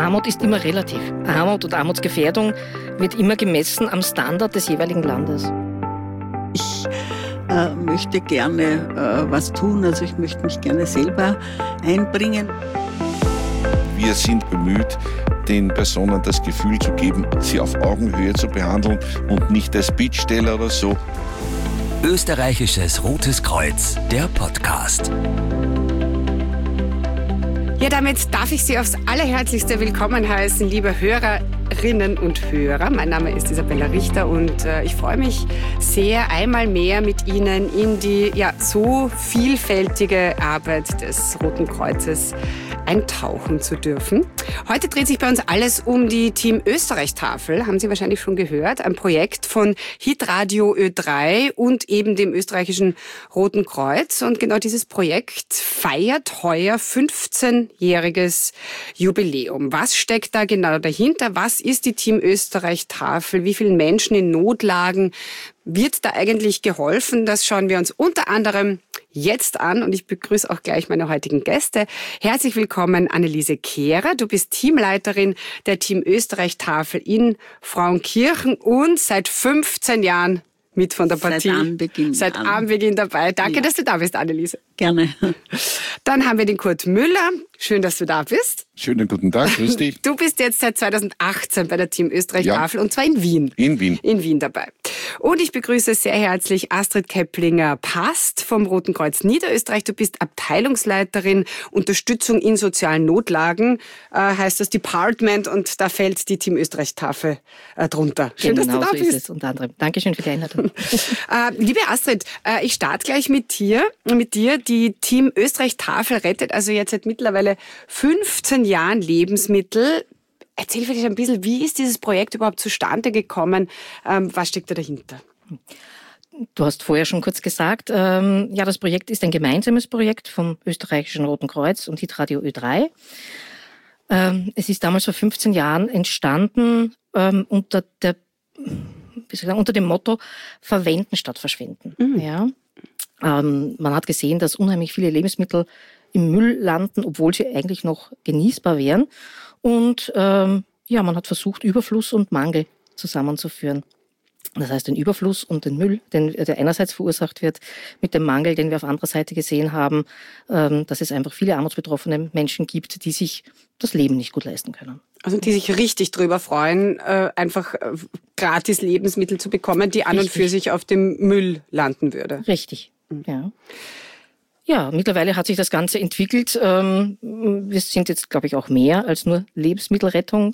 Armut ist immer relativ. Armut und Armutsgefährdung wird immer gemessen am Standard des jeweiligen Landes. Ich möchte gerne was tun, also ich möchte mich gerne selber einbringen. Wir sind bemüht, den Personen das Gefühl zu geben, sie auf Augenhöhe zu behandeln und nicht als Bittsteller oder so. Österreichisches Rotes Kreuz, der Podcast. Ja, damit darf ich Sie aufs Allerherzlichste willkommen heißen, liebe Hörerinnen und Hörer. Mein Name ist Isabella Richter und ich freue mich sehr, einmal mehr mit Ihnen in die so vielfältige Arbeit des Roten Kreuzes eintauchen zu dürfen. Heute dreht sich bei uns alles um die Team Österreich-Tafel, haben Sie wahrscheinlich schon gehört, ein Projekt von Hitradio Ö3 und eben dem österreichischen Roten Kreuz. Und genau dieses Projekt feiert heuer 15-jähriges Jubiläum. Was steckt da genau dahinter? Was ist die Team Österreich-Tafel? Wie vielen Menschen in Notlagen wird da eigentlich geholfen? Das schauen wir uns unter anderem jetzt an und ich begrüße auch gleich meine heutigen Gäste. Herzlich willkommen, Anneliese Kehrer. Du bist Teamleiterin der Team Österreich-Tafel in Frauenkirchen und seit 15 Jahren mit von der Partie. Seit Anbeginn dabei. Danke, dass du da bist, Anneliese. Gerne. Dann haben wir den Kurt Müller. Schön, dass du da bist. Schönen guten Tag, grüß dich. Du bist jetzt seit 2018 bei der Team Österreich-Tafel und zwar in Wien. In Wien. In Wien dabei. Und ich begrüße sehr herzlich Astrid Keplinger-Past vom Roten Kreuz Niederösterreich. Du bist Abteilungsleiterin Unterstützung in sozialen Notlagen, heißt das Department und da fällt die Team Österreich-Tafel drunter. Schön, dass du da bist. Ist es unter anderem. Dankeschön für die Einladung. Liebe Astrid, ich starte gleich mit dir. Die Team Österreich-Tafel rettet also jetzt seit mittlerweile 15 Jahren Lebensmittel. Erzähl vielleicht ein bisschen, wie ist dieses Projekt überhaupt zustande gekommen? Was steckt da dahinter? Du hast vorher schon kurz gesagt, das Projekt ist ein gemeinsames Projekt vom österreichischen Roten Kreuz und Hitradio Ö3. Es ist damals vor 15 Jahren entstanden unter dem Motto Verwenden statt Verschwenden. Mhm. Ja. Man hat gesehen, dass unheimlich viele Lebensmittel im Müll landen, obwohl sie eigentlich noch genießbar wären. Und man hat versucht, Überfluss und Mangel zusammenzuführen. Das heißt, den Überfluss und den Müll, der einerseits verursacht wird mit dem Mangel, den wir auf anderer Seite gesehen haben, dass es einfach viele armutsbetroffene Menschen gibt, die sich das Leben nicht gut leisten können. Also die sich richtig drüber freuen, einfach gratis Lebensmittel zu bekommen, die an und für sich auf dem Müll landen würde. Richtig, ja. Ja, mittlerweile hat sich das Ganze entwickelt. Wir sind jetzt, glaube ich, auch mehr als nur Lebensmittelrettung.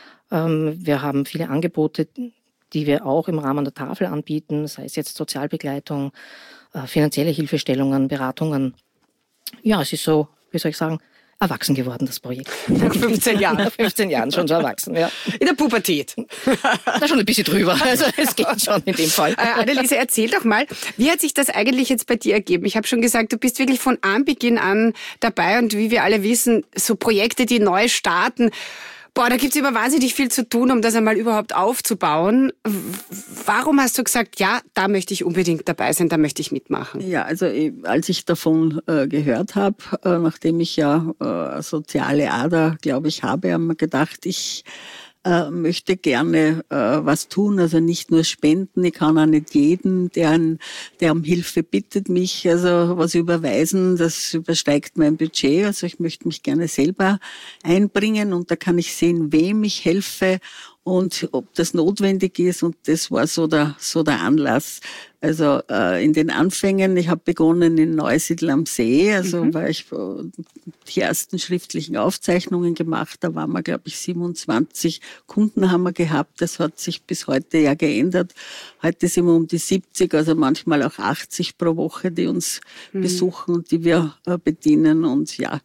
Wir haben viele Angebote, die wir auch im Rahmen der Tafel anbieten, sei es jetzt Sozialbegleitung, finanzielle Hilfestellungen, Beratungen. Ja, es ist so, wie soll ich sagen, erwachsen geworden, das Projekt. Nach 15 Jahren. Nach 15 Jahren schon so erwachsen, ja. In der Pubertät. Da schon ein bisschen drüber. Also es geht schon in dem Fall. Anneliese, erzähl doch mal, wie hat sich das eigentlich jetzt bei dir ergeben? Ich habe schon gesagt, du bist wirklich von Anbeginn an dabei und wie wir alle wissen, so Projekte, die neu starten, da gibt's immer wahnsinnig viel zu tun, um das einmal überhaupt aufzubauen. Warum hast du gesagt, ja, da möchte ich unbedingt dabei sein, da möchte ich mitmachen? Ja, also als ich davon gehört habe, nachdem ich soziale Ader, glaube ich, habe mir gedacht, ich möchte gerne was tun, also nicht nur spenden. Ich kann auch nicht jeden, der um Hilfe bittet, mich also was überweisen. Das übersteigt mein Budget. Also ich möchte mich gerne selber einbringen und da kann ich sehen, wem ich helfe und ob das notwendig ist. Und das war so der Anlass. Also in den Anfängen, ich habe begonnen in Neusiedl am See, weil ich die ersten schriftlichen Aufzeichnungen gemacht. Da waren wir, glaube ich, 27 Kunden haben wir gehabt. Das hat sich bis heute ja geändert. Heute sind wir um die 70, also manchmal auch 80 pro Woche, die uns besuchen und die wir bedienen. Und ja,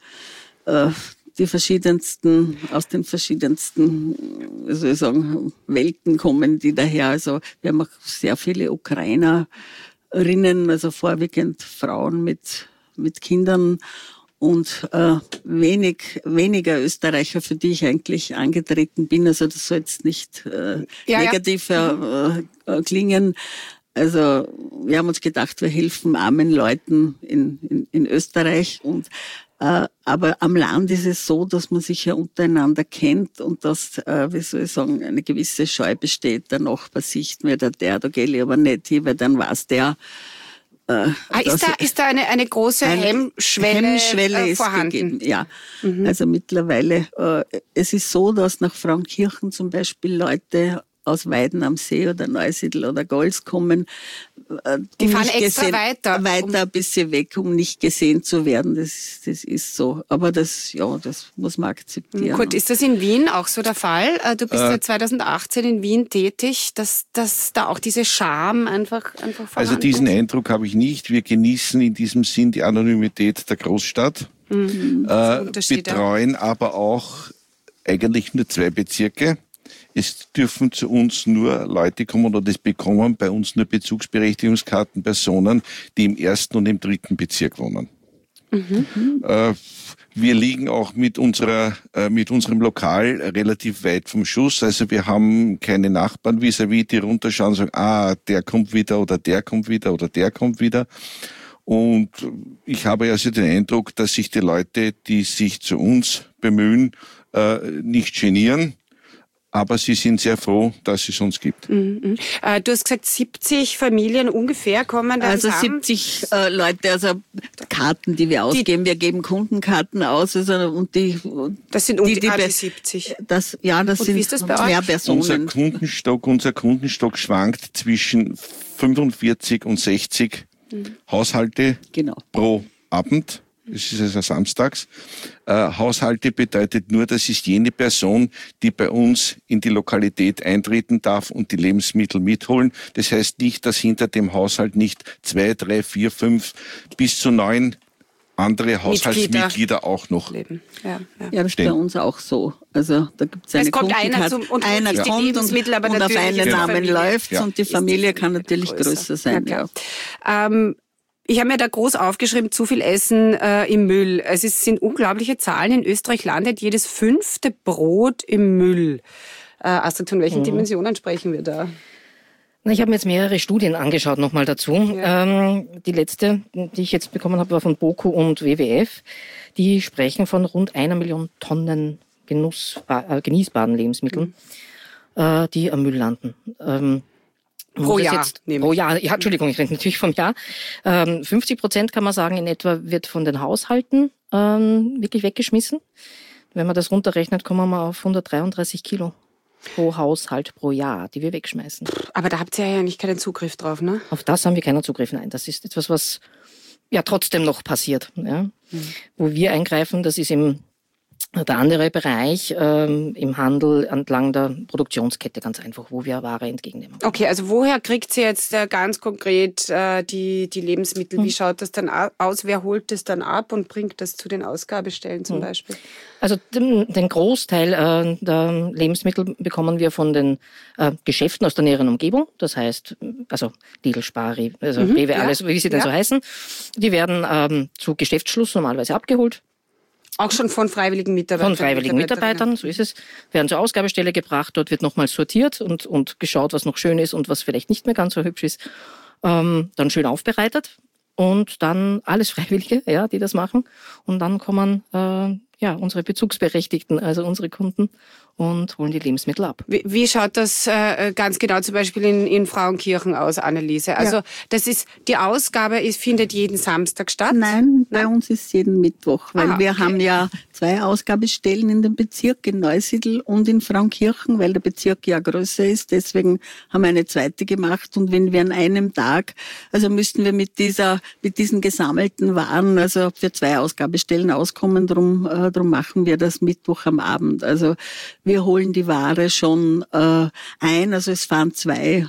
aus den verschiedensten, wie soll ich sagen, Welten kommen die daher. Also wir haben auch sehr viele Ukrainerinnen, also vorwiegend Frauen mit Kindern und weniger Österreicher, für die ich eigentlich angetreten bin. Also das soll jetzt nicht negativ klingen. Also wir haben uns gedacht, wir helfen armen Leuten in Österreich und Aber am Land ist es so, dass man sich ja untereinander kennt und dass, wie soll ich sagen, eine gewisse Scheu besteht. Der Nachbar sieht mir, da gehe ich aber nicht hin, weil dann weiß der, ist da eine große Hemmschwelle vorhanden? Gegeben, ja. Also mittlerweile, es ist so, dass nach Frauenkirchen zum Beispiel Leute aus Weiden am See oder Neusiedl oder Golz kommen. Die fahren extra weiter ein bisschen weg, um nicht gesehen zu werden. Das ist so. Aber das muss man akzeptieren. Gut, ist das in Wien auch so der Fall? Du bist seit 2018 in Wien tätig, dass da auch diese Scham einfach vorhanden ist? Also diesen Eindruck habe ich nicht. Wir genießen in diesem Sinn die Anonymität der Großstadt, betreuen aber auch eigentlich nur 2 Bezirke. Es dürfen zu uns nur Leute kommen oder das bekommen bei uns nur Bezugsberechtigungskarten Personen, die im 1. und im 3. Bezirk wohnen. Wir liegen auch mit unserem Lokal relativ weit vom Schuss. Also wir haben keine Nachbarn vis-à-vis, die runterschauen und sagen, der kommt wieder oder der kommt wieder oder der kommt wieder. Und ich habe also den Eindruck, dass sich die Leute, die sich zu uns bemühen, nicht genieren. Aber sie sind sehr froh, dass es uns gibt. Du hast gesagt, 70 Familien ungefähr kommen dann also zusammen. 70 Leute, also Karten, die wir ausgeben. Wir geben Kundenkarten aus. Also, und das sind die 70. Das sind wie ist das bei mehr euch? Personen. Unser Kundenstock schwankt zwischen 45 und 60 Haushalte pro Abend. Das ist also samstags. Haushalte bedeutet nur, das ist jene Person, die bei uns in die Lokalität eintreten darf und die Lebensmittel mitholen. Das heißt nicht, dass hinter dem Haushalt nicht 2, 3, 4, 5 bis zu 9 andere Haushaltsmitglieder auch noch leben. Ja, das ist bei uns auch so. Also da gibt es eine einer kommt und auf einen Namen läuft und die Familie kann natürlich größer sein. Ja. Ich habe mir da groß aufgeschrieben, zu viel Essen im Müll. Es sind unglaubliche Zahlen. In Österreich landet jedes 5. Brot im Müll. Astrid, von welchen Dimensionen sprechen wir da? Ich habe mir jetzt mehrere Studien angeschaut nochmal dazu. Ja. Die letzte, die ich jetzt bekommen habe, war von BOKU und WWF. Die sprechen von rund 1 Million Tonnen genießbaren Lebensmitteln, die am Müll landen. Pro Jahr. Ja, Entschuldigung, ich rede natürlich vom Jahr. 50% kann man sagen, in etwa wird von den Haushalten wirklich weggeschmissen. Wenn man das runterrechnet, kommen wir auf 133 Kilo pro Haushalt pro Jahr, die wir wegschmeißen. Aber da habt ihr ja nicht keinen Zugriff drauf, ne? Auf das haben wir keinen Zugriff, nein. Das ist etwas, was ja trotzdem noch passiert. Ja? Wo wir eingreifen, das ist der andere Bereich im Handel entlang der Produktionskette, ganz einfach, wo wir Ware entgegennehmen. Okay, also woher kriegt sie jetzt ganz konkret die Lebensmittel? Wie schaut das dann aus? Wer holt das dann ab und bringt das zu den Ausgabestellen zum Beispiel? Also den Großteil der Lebensmittel bekommen wir von den Geschäften aus der näheren Umgebung. Das heißt, also Lidl, Spari, also Rewe, alles, wie sie denn so heißen. Die werden zu Geschäftsschluss normalerweise abgeholt. Auch schon von freiwilligen Mitarbeitern? Von freiwilligen Mitarbeitern, so ist es. Werden zur Ausgabestelle gebracht, dort wird nochmal sortiert und geschaut, was noch schön ist und was vielleicht nicht mehr ganz so hübsch ist. Dann schön aufbereitet und dann alles Freiwillige, die das machen. Und dann kommen unsere Bezugsberechtigten, also unsere Kunden, und holen die Lebensmittel ab. Wie schaut das ganz genau zum Beispiel in Frauenkirchen aus, Anneliese? Also die Ausgabe findet jeden Samstag statt? Nein, bei uns ist jeden Mittwoch, weil wir haben ja 2 Ausgabestellen in dem Bezirk, in Neusiedl und in Frauenkirchen, weil der Bezirk ja größer ist. Deswegen haben wir eine zweite gemacht. Und wenn wir an einem Tag, also müssten wir mit diesen gesammelten Waren, also für 2 Ausgabestellen auskommen, drum machen wir das Mittwoch am Abend. Also wir holen die Ware schon ein. Also es fahren 2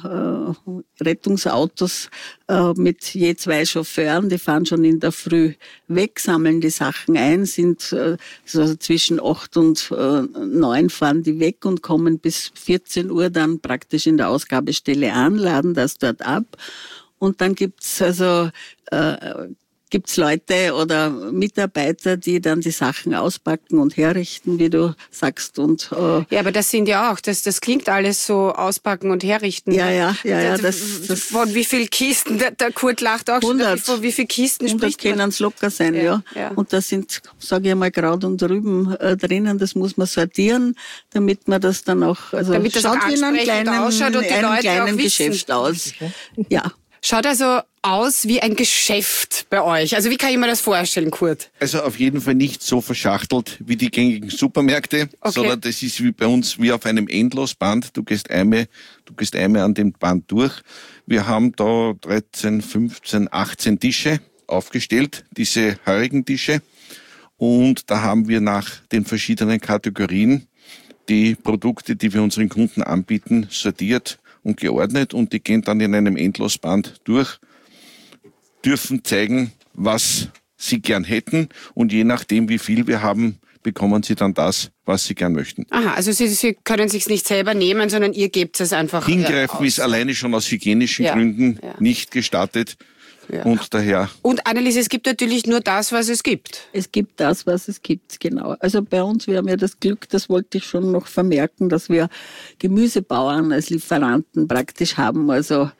Rettungsautos mit je 2 Chauffeuren. Die fahren schon in der Früh weg, sammeln die Sachen ein, sind so zwischen 8 und 9 fahren die weg und kommen bis 14 Uhr dann praktisch in der Ausgabestelle an, laden das dort ab. Und dann gibt's also gibt's Leute oder Mitarbeiter, die dann die Sachen auspacken und herrichten, wie du sagst. Und ja, aber das sind ja auch, das klingt alles so auspacken und herrichten. Ja. Von wie viel Kisten, der Kurt lacht auch 100, schon, von wie viel Kisten 100 spricht man? können es locker sein, ja. Und da sind, sage ich mal, Kraut und Rüben drinnen, das muss man sortieren, damit man das dann auch, also damit das schaut auch wie in einem kleinen Geschäft aus. Ja. Schaut also aus wie ein Geschäft bei euch. Also wie kann ich mir das vorstellen, Kurt? Also auf jeden Fall nicht so verschachtelt wie die gängigen Supermärkte, sondern das ist wie bei uns wie auf einem Endlosband. Du gehst einmal an dem Band durch. Wir haben da 13, 15, 18 Tische aufgestellt, diese heurigen Tische. Und da haben wir nach den verschiedenen Kategorien die Produkte, die wir unseren Kunden anbieten, sortiert und geordnet, und die gehen dann in einem Endlosband durch, dürfen zeigen, was sie gern hätten, und je nachdem, wie viel wir haben, bekommen sie dann das, was sie gern möchten. Aha, also Sie können es sich nicht selber nehmen, sondern ihr gebt es einfach Hingreifen ist alleine schon aus hygienischen Gründen nicht gestattet. Ja. Und daher. Und Anneliese, es gibt natürlich nur das, was es gibt. Es gibt das, was es gibt, genau. Also bei uns, wir haben ja das Glück, das wollte ich schon noch vermerken, dass wir Gemüsebauern als Lieferanten praktisch haben. Also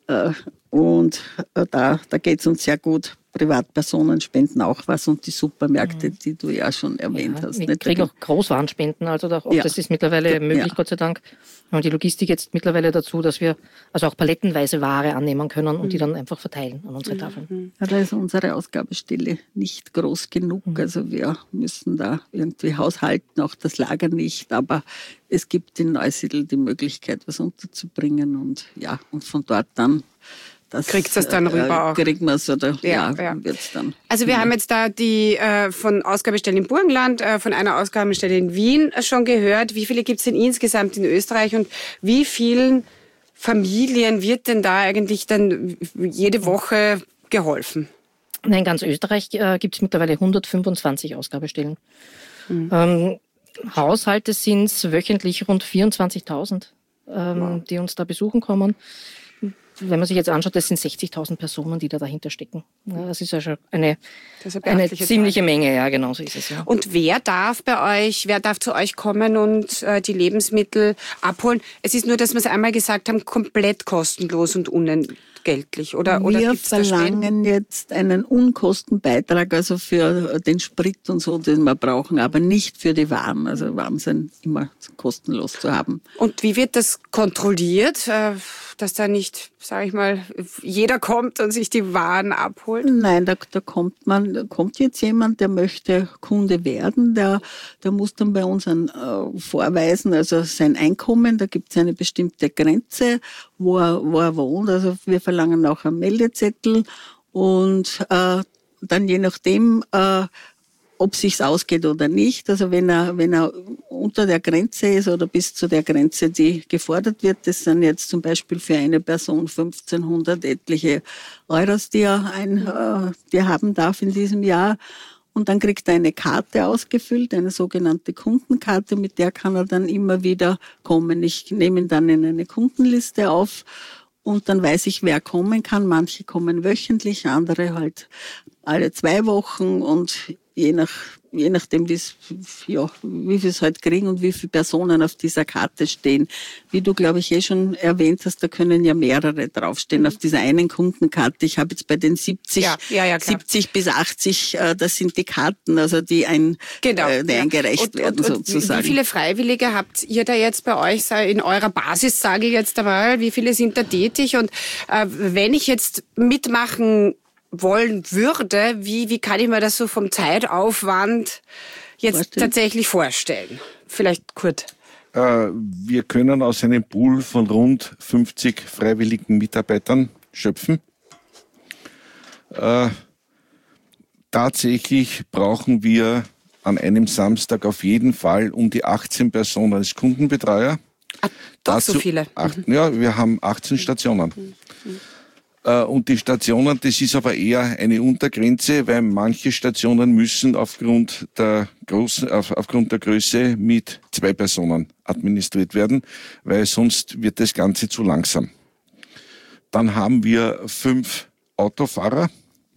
und da geht's uns sehr gut. Privatpersonen spenden auch was, und die Supermärkte, die du ja schon erwähnt hast. Wir kriegen auch Großwarenspenden, also das ist mittlerweile möglich, Gott sei Dank. Wir haben die Logistik jetzt mittlerweile dazu, dass wir also auch palettenweise Ware annehmen können und die dann einfach verteilen an unsere Tafeln. Ja, da ist unsere Ausgabestelle nicht groß genug, also wir müssen da irgendwie haushalten, auch das Lager nicht, aber es gibt in Neusiedl die Möglichkeit, was unterzubringen, und von dort dann kriegt es dann rüber auch. Kriegt man es oder wird's dann. Also wir haben jetzt da die von Ausgabestellen im Burgenland, von einer Ausgabestelle in Wien schon gehört. Wie viele gibt es denn insgesamt in Österreich, und wie vielen Familien wird denn da eigentlich dann jede Woche geholfen? In ganz Österreich gibt es mittlerweile 125 Ausgabestellen. Haushalte sind es wöchentlich rund 24.000, die uns da besuchen kommen. Wenn man sich jetzt anschaut, das sind 60.000 Personen, die da dahinter stecken. Ja, das ist ja schon eine ziemliche Menge, ja, genau so ist es. Ja. Und wer darf zu euch kommen und die Lebensmittel abholen? Es ist nur, dass wir es einmal gesagt haben, komplett kostenlos und unentgeltlich. Oder wir verlangen jetzt einen Unkostenbeitrag, also für den Sprit und so, den wir brauchen, aber nicht für die Waren. Also Waren sind immer kostenlos zu haben. Und wie wird das kontrolliert, dass da nicht, sage ich mal, jeder kommt und sich die Waren abholt? Nein, da kommt jetzt jemand, der möchte Kunde werden, der muss dann bei uns vorweisen, also sein Einkommen, da gibt es eine bestimmte Grenze, wo er wohnt, also wir verlangen auch einen Meldezettel, und dann je nachdem, ob sich's ausgeht oder nicht. Also wenn er unter der Grenze ist oder bis zu der Grenze, die gefordert wird, das sind jetzt zum Beispiel für eine Person 1.500 etliche Euros, die er haben darf in diesem Jahr. Und dann kriegt er eine Karte ausgefüllt, eine sogenannte Kundenkarte, mit der kann er dann immer wieder kommen. Ich nehme ihn dann in eine Kundenliste auf, und dann weiß ich, wer kommen kann. Manche kommen wöchentlich, andere halt alle 2 Wochen, und je nachdem, wie viel es halt kriegen und wie viele Personen auf dieser Karte stehen. Wie du, glaube ich, schon erwähnt hast, da können ja mehrere draufstehen auf dieser einen Kundenkarte. Ich habe jetzt bei den 70 bis 80, das sind die Karten, also die eingereicht werden sozusagen. Wie viele Freiwillige habt ihr da jetzt bei euch in eurer Basis, sage ich jetzt einmal? Wie viele sind da tätig? Und wenn ich jetzt mitmachen wollen würde, wie kann ich mir das so vom Zeitaufwand jetzt tatsächlich vorstellen? Vielleicht Kurt. Wir können aus einem Pool von rund 50 freiwilligen Mitarbeitern schöpfen. Tatsächlich brauchen wir an einem Samstag auf jeden Fall um die 18 Personen als Kundenbetreuer. So viele? Wir haben 18 Stationen. Und die Stationen, das ist aber eher eine Untergrenze, weil manche Stationen müssen aufgrund der Größe mit 2 Personen administriert werden, weil sonst wird das Ganze zu langsam. Dann haben wir 5 Autofahrer,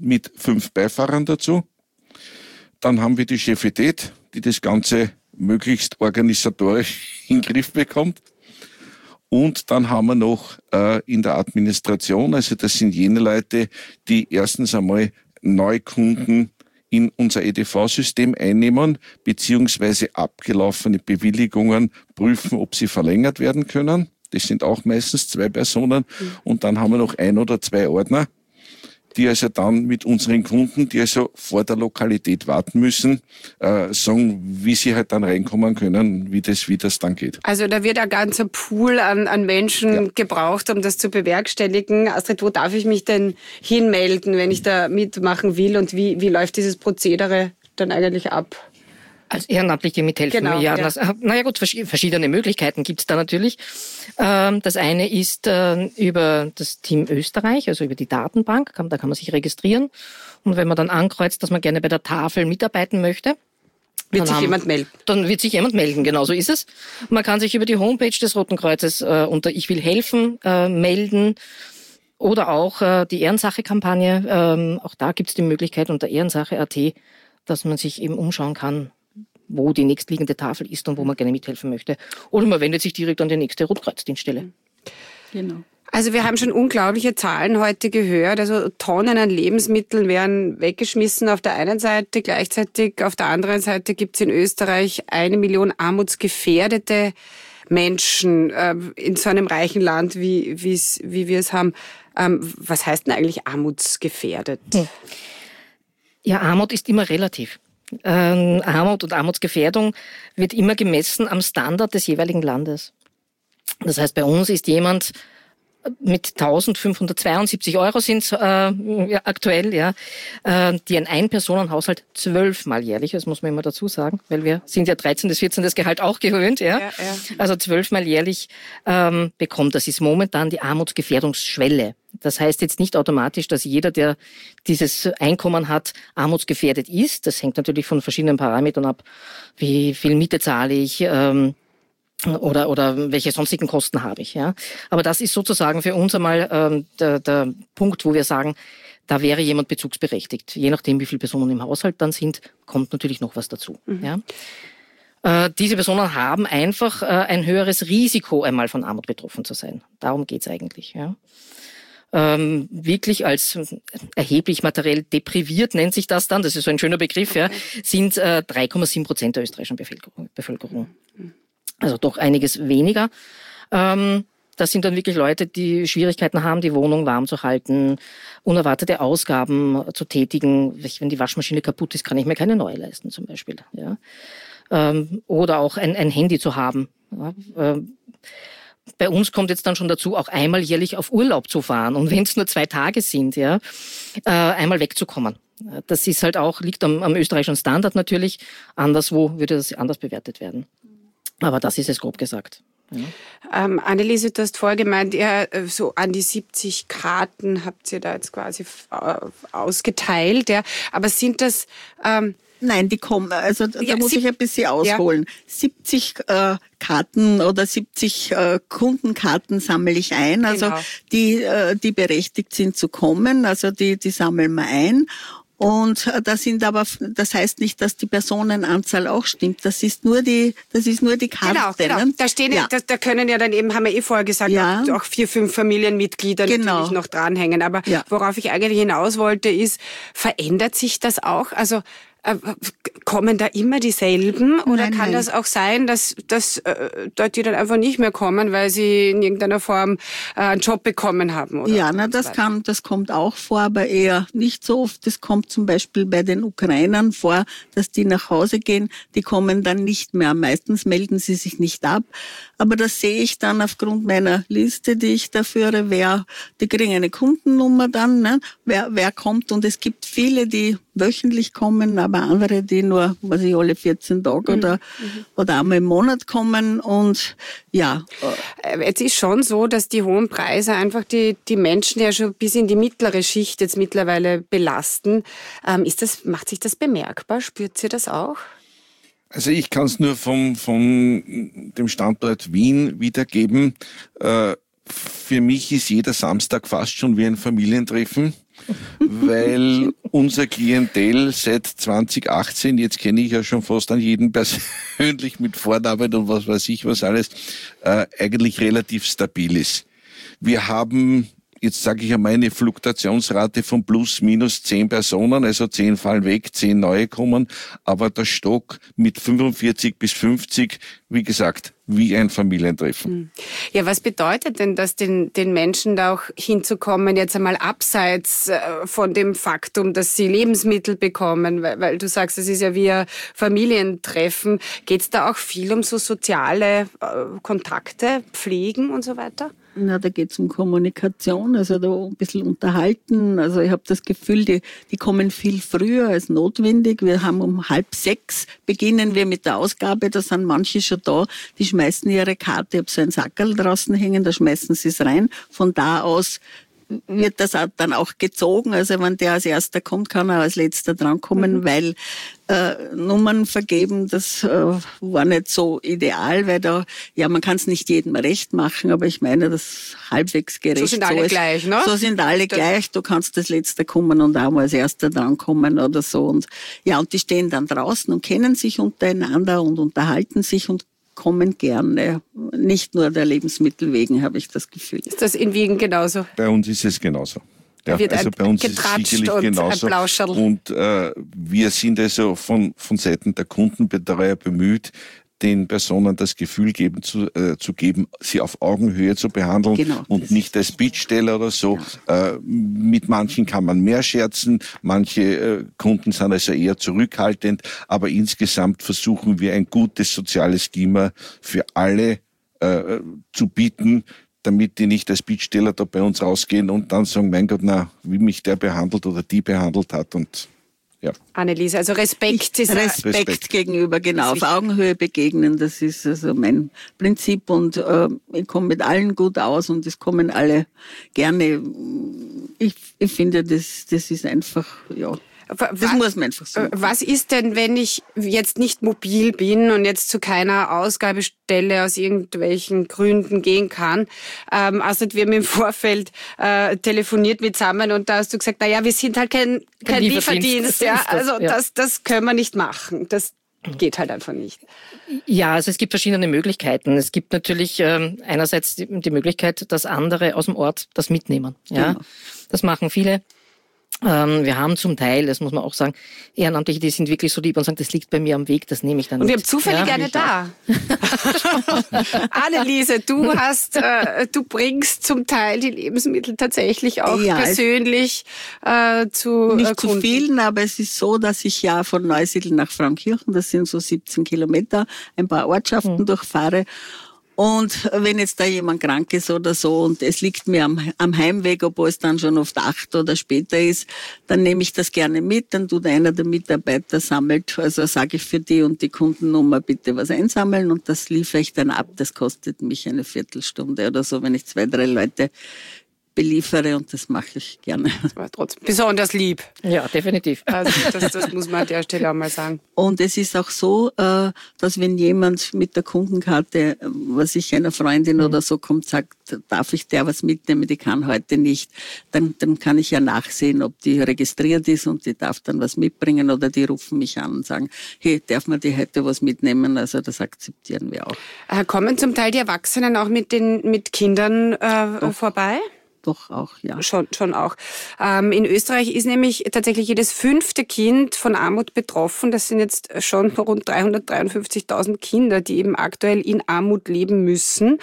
mit 5 Beifahrern dazu. Dann haben wir die Chefität, die das Ganze möglichst organisatorisch in den Griff bekommt. Und dann haben wir noch in der Administration, also das sind jene Leute, die erstens einmal Neukunden in unser EDV-System einnehmen, beziehungsweise abgelaufene Bewilligungen prüfen, ob sie verlängert werden können. Das sind auch meistens 2 Personen. Und dann haben wir noch 1 oder 2 Ordner, die also dann mit unseren Kunden, die also vor der Lokalität warten müssen, sagen, wie sie halt dann reinkommen können, wie das dann geht. Also da wird ein ganzer Pool an Menschen gebraucht, um das zu bewerkstelligen. Astrid, wo darf ich mich denn hinmelden, wenn ich da mitmachen will, und wie läuft dieses Prozedere dann eigentlich ab? Als Ehrenamtliche mithelfen. Genau, ja. Naja gut, verschiedene Möglichkeiten gibt's da natürlich. Das eine ist über das Team Österreich, also über die Datenbank, da kann man sich registrieren. Und wenn man dann ankreuzt, dass man gerne bei der Tafel mitarbeiten möchte, wird sich jemand melden. Dann wird sich jemand melden, genau so ist es. Man kann sich über die Homepage des Roten Kreuzes unter Ich will helfen melden. Oder auch die Ehrensache-Kampagne. Auch da gibt's die Möglichkeit unter ehrensache.at, dass man sich eben umschauen kann, wo die nächstliegende Tafel ist und wo man gerne mithelfen möchte. Oder man wendet sich direkt an die nächste Rotkreuzdienststelle. Genau. Also wir haben schon unglaubliche Zahlen heute gehört. Also Tonnen an Lebensmitteln werden weggeschmissen auf der einen Seite. Gleichzeitig auf der anderen Seite gibt es in Österreich 1 Million armutsgefährdete Menschen in so einem reichen Land, wie wir es haben. Was heißt denn eigentlich armutsgefährdet? Ja, Armut ist immer relativ. Armut und Armutsgefährdung wird immer gemessen am Standard des jeweiligen Landes. Das heißt, bei uns ist jemand mit 1.572 € sind aktuell, ja, die ein Ein-Personen-Haushalt 12-mal jährlich, das muss man immer dazu sagen, weil wir sind ja 13. bis 14. Gehalt auch gewöhnt, ja. Also 12-mal jährlich bekommt. Das ist momentan die Armutsgefährdungsschwelle. Das heißt jetzt nicht automatisch, dass jeder, der dieses Einkommen hat, armutsgefährdet ist. Das hängt natürlich von verschiedenen Parametern ab. Wie viel Miete zahle ich, oder welche sonstigen Kosten habe ich, ja. Aber das ist sozusagen für uns einmal der Punkt, wo wir sagen, da wäre jemand bezugsberechtigt. Je nachdem, wie viele Personen im Haushalt dann sind, kommt natürlich noch was dazu, ja. Diese Personen haben einfach ein höheres Risiko, einmal von Armut betroffen zu sein. Darum geht's eigentlich, ja. Wirklich als erheblich materiell depriviert, nennt sich das dann, das ist so ein schöner Begriff, ja, sind 3,7% der österreichischen Bevölkerung. Also doch einiges weniger. Das sind dann wirklich Leute, die Schwierigkeiten haben, die Wohnung warm zu halten, unerwartete Ausgaben zu tätigen. Wenn die Waschmaschine kaputt ist, kann ich mir keine neue leisten zum Beispiel. Ja. Oder auch ein Handy zu haben. Ja. Bei uns kommt jetzt dann schon dazu, auch einmal jährlich auf Urlaub zu fahren. Und wenn es nur 2 Tage sind, ja, einmal wegzukommen. Das ist halt auch, liegt am österreichischen Standard natürlich. Anderswo würde das anders bewertet werden. Aber das ist es grob gesagt. Ja. Anneliese, du hast vorher gemeint, ja, so an die 70 Karten habt ihr da jetzt quasi ausgeteilt. Ja. Aber sind das... Nein, die kommen, also da muss ich ein bisschen ausholen. Ja. 70 Karten oder 70 Kundenkarten sammle ich ein, also genau. die berechtigt sind zu kommen, also die sammeln wir ein. Und das heißt nicht, dass die Personenanzahl auch stimmt. Das ist nur die Karte. Genau. Da stehen da können ja dann eben, haben wir vorher gesagt, auch 4, 5 Familienmitglieder natürlich noch dranhängen. Aber worauf ich eigentlich hinaus wollte, ist, verändert sich das auch? Also, kommen da immer dieselben oder kann das auch sein, dass dort die dann einfach nicht mehr kommen, weil sie in irgendeiner Form einen Job bekommen haben? Oder ja, das kommt auch vor, aber eher nicht so oft. Das kommt zum Beispiel bei den Ukrainern vor, dass die nach Hause gehen, die kommen dann nicht mehr. Meistens melden sie sich nicht ab, aber das sehe ich dann aufgrund meiner Liste, die ich da führe, die kriegen eine Kundennummer dann, ne? Wer kommt, und es gibt viele, die wöchentlich kommen, aber andere, die nur, alle 14 Tage oder einmal im Monat kommen, und ja. Es ist schon so, dass die hohen Preise einfach die Menschen ja schon bis in die mittlere Schicht jetzt mittlerweile belasten. Macht sich das bemerkbar? Spürt ihr das auch? Also ich kann es nur von dem Standort Wien wiedergeben. Für mich ist jeder Samstag fast schon wie ein Familientreffen. weil unser Klientel seit 2018, jetzt kenne ich ja schon fast an jeden persönlich mit Vorarbeit und was weiß ich was alles, eigentlich relativ stabil ist. Wir haben, jetzt sage ich einmal, eine Fluktuationsrate von plus minus 10 Personen, also 10 fallen weg, 10 neue kommen, aber der Stock mit 45 bis 50, wie gesagt, wie ein Familientreffen. Ja, was bedeutet denn das den Menschen da auch hinzukommen, jetzt einmal abseits von dem Faktum, dass sie Lebensmittel bekommen, weil du sagst, es ist ja wie ein Familientreffen. Geht es da auch viel um so soziale Kontakte, Pflegen und so weiter? Na, da geht's um Kommunikation, also da ein bisschen unterhalten. Also ich habe das Gefühl, die kommen viel früher als notwendig. Wir haben um 5:30 beginnen wir mit der Ausgabe, da sind manche schon da, die schmeißen ihre Karte, ich habe so ein Sackerl draußen hängen, da schmeißen sie es rein. Von da aus wird das dann auch gezogen. Also wenn der als erster kommt, kann er als letzter drankommen, weil Nummern vergeben, das war nicht so ideal, weil da, ja, man kann es nicht jedem recht machen, aber ich meine, das halbwegs gerecht. So sind alle gleich, ne? So sind alle gleich. Du kannst als letzter kommen und auch mal als erster drankommen oder so. Und ja, und die stehen dann draußen und kennen sich untereinander und unterhalten sich und kommen gerne. Nicht nur der Lebensmittel wegen, habe ich das Gefühl. Ist das in Wien genauso? Bei uns ist es genauso. Ja, also bei uns ist es sicherlich genauso. Und wir sind also von Seiten der Kundenbetreuer bemüht, den Personen das Gefühl zu geben, sie auf Augenhöhe zu behandeln, genau, und nicht als Bittsteller oder so. Ja. Mit manchen kann man mehr scherzen, manche Kunden sind also eher zurückhaltend, aber insgesamt versuchen wir ein gutes soziales Klima für alle zu bieten, damit die nicht als Bittsteller da bei uns rausgehen und dann sagen, mein Gott, na, wie mich der behandelt oder die behandelt hat. Und ja. Anneliese, also Respekt gegenüber, genau, auf Augenhöhe begegnen, das ist also mein Prinzip und ich komme mit allen gut aus und es kommen alle gerne. Ich finde, das ist einfach, ja. Das muss man einfach so. Was ist denn, wenn ich jetzt nicht mobil bin und jetzt zu keiner Ausgabestelle aus irgendwelchen Gründen gehen kann? Also wir haben im Vorfeld telefoniert mit zusammen und da hast du gesagt, na ja, wir sind halt kein Lieferdienst. Ja, also das können wir nicht machen. Das geht halt einfach nicht. Ja, also es gibt verschiedene Möglichkeiten. Es gibt natürlich einerseits die Möglichkeit, dass andere aus dem Ort das mitnehmen. Ja, genau. Das machen viele. Wir haben zum Teil, das muss man auch sagen, Ehrenamtliche, die sind wirklich so lieb und sagen, das liegt bei mir am Weg, das nehme ich dann mit. Und wir mit. haben zufällig eine da. Anneliese, du bringst zum Teil die Lebensmittel tatsächlich auch persönlich zu nicht Kunden. Zu vielen, aber es ist so, dass ich ja von Neusiedl nach Frauenkirchen, das sind so 17 Kilometer, ein paar Ortschaften durchfahre. Und wenn jetzt da jemand krank ist oder so und es liegt mir am Heimweg, obwohl es dann schon oft 8 oder später ist, dann nehme ich das gerne mit, dann tut einer der Mitarbeiter, sammelt, also sage ich für die und die Kundennummer bitte was einsammeln und das liefere ich dann ab. Das kostet mich eine Viertelstunde oder so, wenn ich 2, 3 Leute beliefere und das mache ich gerne. Das war trotzdem besonders lieb. Ja, definitiv. Also das muss man an der Stelle auch mal sagen. Und es ist auch so, dass wenn jemand mit der Kundenkarte, was ich einer Freundin oder so kommt, sagt, darf ich der was mitnehmen, die kann heute nicht, dann kann ich ja nachsehen, ob die registriert ist und die darf dann was mitbringen oder die rufen mich an und sagen, hey, darf man die heute was mitnehmen? Also das akzeptieren wir auch. Kommen zum Teil die Erwachsenen auch mit Kindern vorbei? Doch auch, ja. Schon auch. In Österreich ist nämlich tatsächlich jedes 5. Kind von Armut betroffen. Das sind jetzt schon rund 353.000 Kinder, die eben aktuell in Armut leben müssen.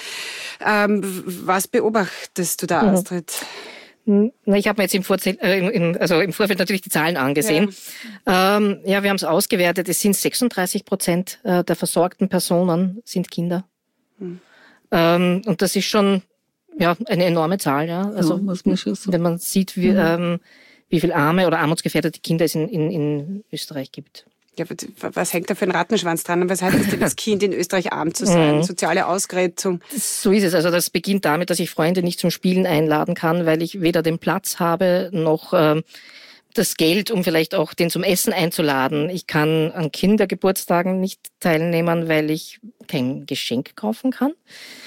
Was beobachtest du da, Astrid? Ich habe mir jetzt im Vorfeld natürlich die Zahlen angesehen. Ja, wir haben es ausgewertet. Es sind 36% der versorgten Personen sind Kinder. Und das ist schon eine enorme Zahl, ja. Also, muss man schon sagen. Wenn man sieht, wie viel arme oder armutsgefährdete Kinder es in Österreich gibt. Ja, was hängt da für ein Rattenschwanz dran? Und was heißt es denn, als Kind in Österreich arm zu sein? Soziale Ausgrenzung? So ist es. Also das beginnt damit, dass ich Freunde nicht zum Spielen einladen kann, weil ich weder den Platz habe, noch das Geld, um vielleicht auch den zum Essen einzuladen. Ich kann an Kindergeburtstagen nicht teilnehmen, weil ich kein Geschenk kaufen kann.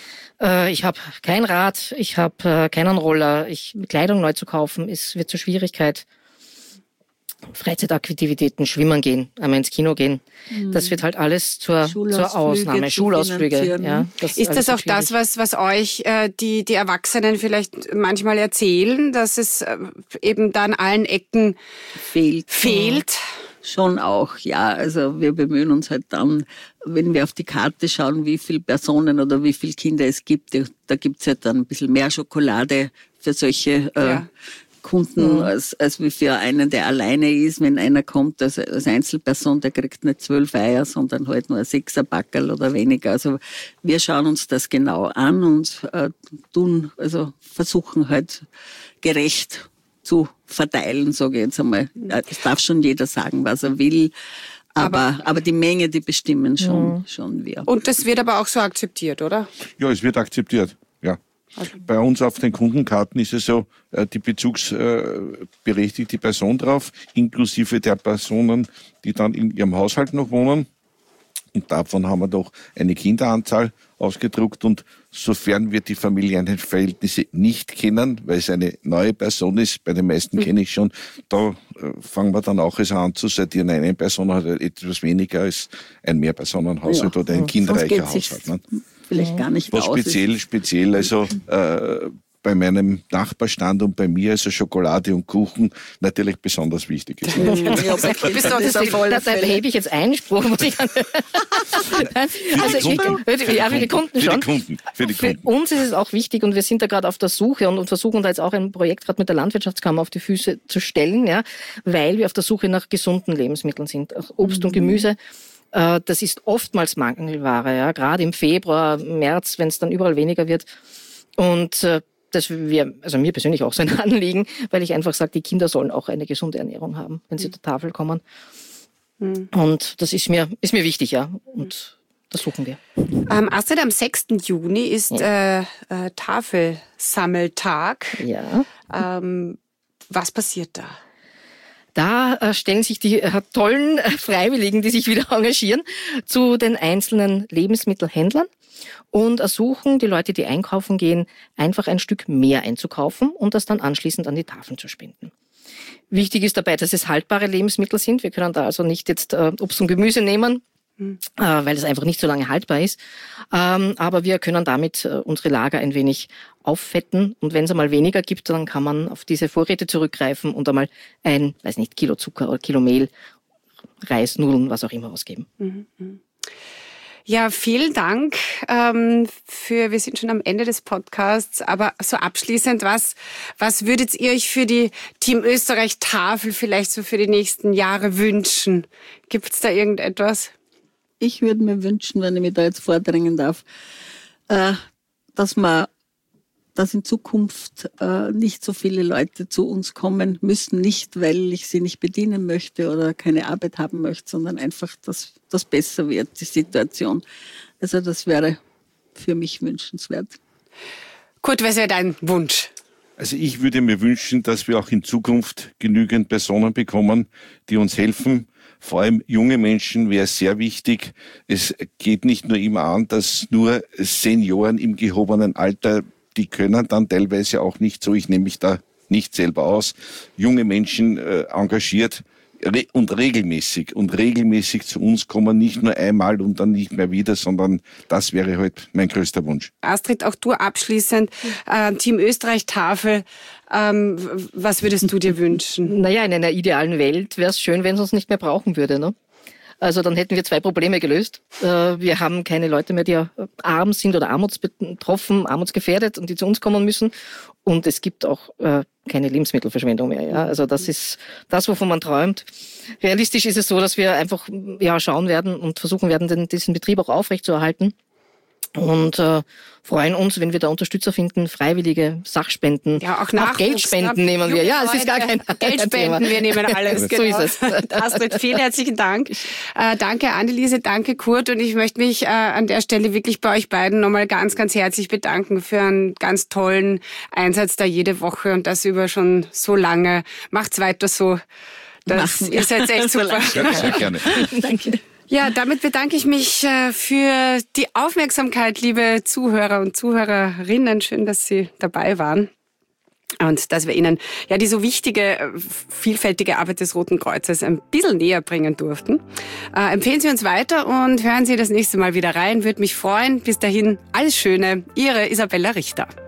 Ich habe kein Rad, ich habe keinen Roller. Kleidung neu zu kaufen, wird zur Schwierigkeit. Freizeitaktivitäten, schwimmen gehen, einmal ins Kino gehen. Das wird halt alles zur Ausnahme. Schulausflüge. Ja, ist das auch das, was euch die Erwachsenen vielleicht manchmal erzählen, dass es eben da an allen Ecken fehlt? Schon auch, ja. Also wir bemühen uns halt dann, wenn wir auf die Karte schauen, wie viele Personen oder wie viele Kinder es gibt, da gibt's halt dann ein bisschen mehr Schokolade für solche Kunden, als wie für einen, der alleine ist. Wenn einer kommt als Einzelperson, der kriegt nicht 12 Eier, sondern halt nur ein 6er Backerl oder weniger. Also wir schauen uns das genau an und versuchen halt gerecht zu verteilen, sage ich jetzt einmal. Es darf schon jeder sagen, was er will, aber die Menge, die bestimmen schon wir. Und das wird aber auch so akzeptiert, oder? Ja, es wird akzeptiert, ja. Okay. Bei uns auf den Kundenkarten ist es so, die bezugsberechtigte Person drauf, inklusive der Personen, die dann in ihrem Haushalt noch wohnen. Und davon haben wir doch eine Kinderanzahl ausgedruckt. Und sofern wir die familiären Verhältnisse nicht kennen, weil es eine neue Person ist, bei den meisten kenne ich schon, da fangen wir dann auch an zu sortieren. Eine Person hat etwas weniger als ein Mehrpersonenhaushalt oder ein kinderreicher Haushalt. Ne? Vielleicht gar nicht was speziell, also bei meinem Nachbarstand und bei mir, also Schokolade und Kuchen, natürlich besonders wichtig ist. Da hebe ich jetzt Einspruch, muss ich sagen. Für die Kunden schon. Für uns ist es auch wichtig und wir sind da gerade auf der Suche und versuchen da jetzt auch ein Projekt gerade mit der Landwirtschaftskammer auf die Füße zu stellen, ja, weil wir auf der Suche nach gesunden Lebensmitteln sind. Auch Obst und Gemüse. Das ist oftmals Mangelware, ja, gerade im Februar, März, wenn es dann überall weniger wird. Und mir persönlich auch so ein Anliegen, weil ich einfach sage, die Kinder sollen auch eine gesunde Ernährung haben, wenn sie zur Tafel kommen. Und das ist mir wichtig, ja. Und das suchen wir. Astrid, am 6. Juni ist Tafelsammeltag. Ja. Was passiert da? Da stellen sich die tollen Freiwilligen, die sich wieder engagieren, zu den einzelnen Lebensmittelhändlern und ersuchen die Leute, die einkaufen gehen, einfach ein Stück mehr einzukaufen und das dann anschließend an die Tafeln zu spenden. Wichtig ist dabei, dass es haltbare Lebensmittel sind. Wir können da also nicht jetzt Obst und Gemüse nehmen, weil es einfach nicht so lange haltbar ist. Aber wir können damit unsere Lager ein wenig auffetten. Und wenn es einmal weniger gibt, dann kann man auf diese Vorräte zurückgreifen und einmal Kilo Zucker oder Kilo Mehl, Reis, Nudeln, was auch immer ausgeben. Ja, vielen Dank wir sind schon am Ende des Podcasts, aber so abschließend, was würdet ihr euch für die Team Österreich Tafel vielleicht so für die nächsten Jahre wünschen? Gibt's da irgendetwas? Ich würde mir wünschen, wenn ich mich da jetzt vordrängen darf, dass in Zukunft nicht so viele Leute zu uns kommen müssen, nicht weil ich sie nicht bedienen möchte oder keine Arbeit haben möchte, sondern einfach, dass das besser wird, die Situation. Also das wäre für mich wünschenswert. Kurt, was wäre dein Wunsch? Also ich würde mir wünschen, dass wir auch in Zukunft genügend Personen bekommen, die uns helfen. Vor allem junge Menschen wäre sehr wichtig. Es geht nicht nur immer an, dass nur Senioren im gehobenen Alter, die können dann teilweise auch nicht so, ich nehme mich da nicht selber aus, junge Menschen engagiert und regelmäßig zu uns kommen, nicht nur einmal und dann nicht mehr wieder, sondern das wäre halt mein größter Wunsch. Astrid, auch du abschließend, Team Österreich Tafel, was würdest du dir wünschen? Naja, in einer idealen Welt wäre es schön, wenn es uns nicht mehr brauchen würde, ne? Also dann hätten wir 2 Probleme gelöst. Wir haben keine Leute mehr, die arm sind oder armutsbetroffen, armutsgefährdet und die zu uns kommen müssen. Und es gibt auch keine Lebensmittelverschwendung mehr. Ja? Also das ist das, wovon man träumt. Realistisch ist es so, dass wir einfach schauen werden und versuchen werden, diesen Betrieb auch aufrechtzuerhalten. Und freuen uns, wenn wir da Unterstützer finden, freiwillige Sachspenden, ja, auch Geldspenden nehmen wir. Ja, es ist gar kein Geldspenden, wir nehmen alles. Genau. So ist es. Astrid, vielen herzlichen Dank. Danke Anneliese, danke Kurt und ich möchte mich an der Stelle wirklich bei euch beiden nochmal ganz, ganz herzlich bedanken für einen ganz tollen Einsatz da jede Woche und das über schon so lange. Macht's weiter so. Ihr seid echt super. Sehr gerne. Danke. Ja, damit bedanke ich mich für die Aufmerksamkeit, liebe Zuhörer und Zuhörerinnen. Schön, dass Sie dabei waren. Und dass wir Ihnen ja die so wichtige, vielfältige Arbeit des Roten Kreuzes ein bisschen näher bringen durften. Empfehlen Sie uns weiter und hören Sie das nächste Mal wieder rein. Würde mich freuen. Bis dahin, alles Schöne. Ihre Isabella Richter.